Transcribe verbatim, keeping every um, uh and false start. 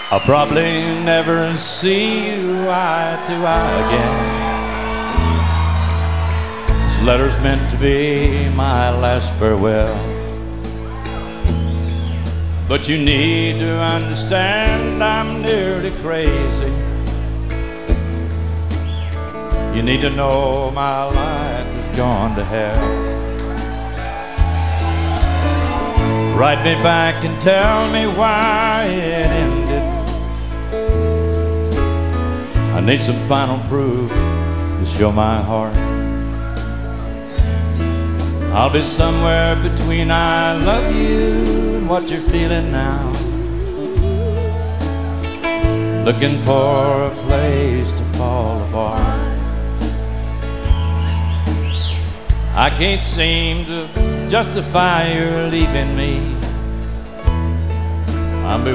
I'll probably never see you eye to eye again. This letter's meant to be my last farewell. But you need to understand I'm nearly crazy. You need to know my life has gone to hell. Write me back and tell me why it ended. I need some final proof to show my heart. I'll be somewhere between I love you and what you're feeling now, looking for a place to fall apart. I can't seem to justify your leaving me. I'm